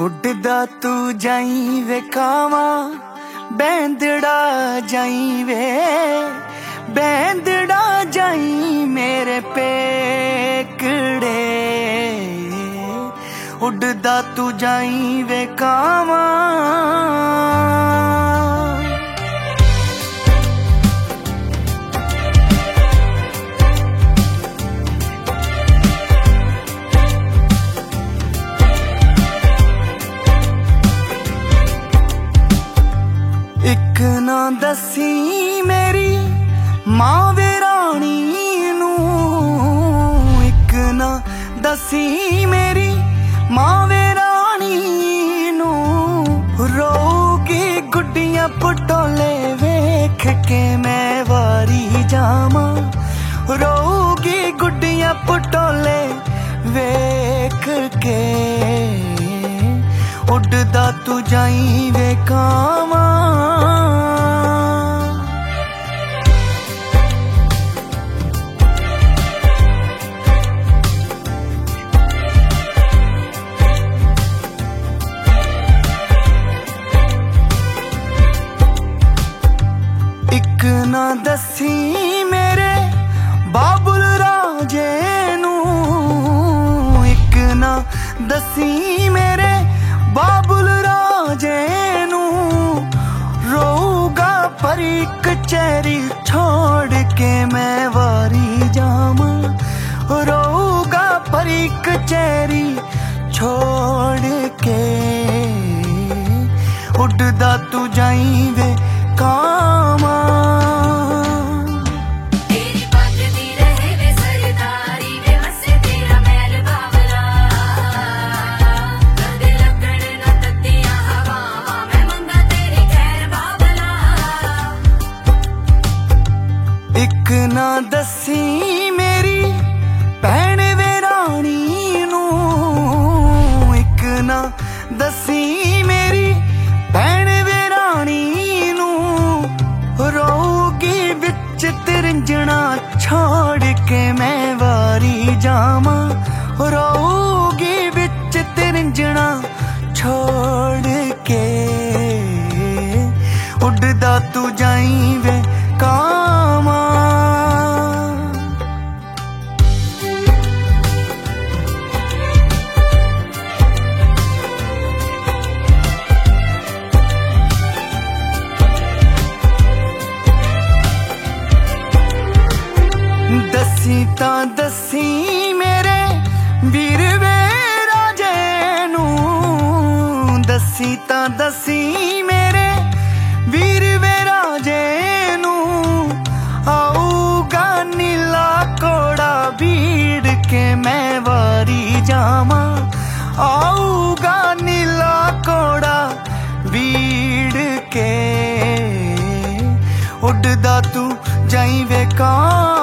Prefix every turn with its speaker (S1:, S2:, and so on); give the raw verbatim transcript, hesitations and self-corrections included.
S1: उड़दा तू जाई वे कावा बैंदड़ा जाई वे बैंदड़ा जाई मेरे पेकड़े। उड़दा तू जाई वे कावा एक ना दसी मेरी मां वे रानी नू, एक ना दसी मेरी मां वे रानी नू। रोगी गुड्डियां पटोले वेख के मैं वारी जामा, रोगी गुड्डियां पटोले वेख के। उड़दा तू जाई वे कावा एक ना दसी मेरे बाबुल राजे नू, एक ना दसी मेरे बाबुल राजे नू। रोगा पर कचहरी छोड़ के मैं वारी जामा, रोगा पर कचहरी छोड़ के। उड़दा तू जाई वे कामा एक ना दसी मेरी भैन वे रानी नू, एक ना दसी मेरी भैन वे रानी नू। रोगी बिच तिरंजना छोड़ के मैं वारी जामा, रोगी बिच तिरंजना छोड़ के। उड़दा तू जाई वे कामा दसी ता दसी मेरे वीर वे राजे नू, दसी ता दसी मेरे वीर वे राजे नू। आऊगा नीला कोड़ा बीड़ के मैं वारी जामा, आऊगा नीला कोड़ा बीड़ के। उड़दा तू जाई वे कां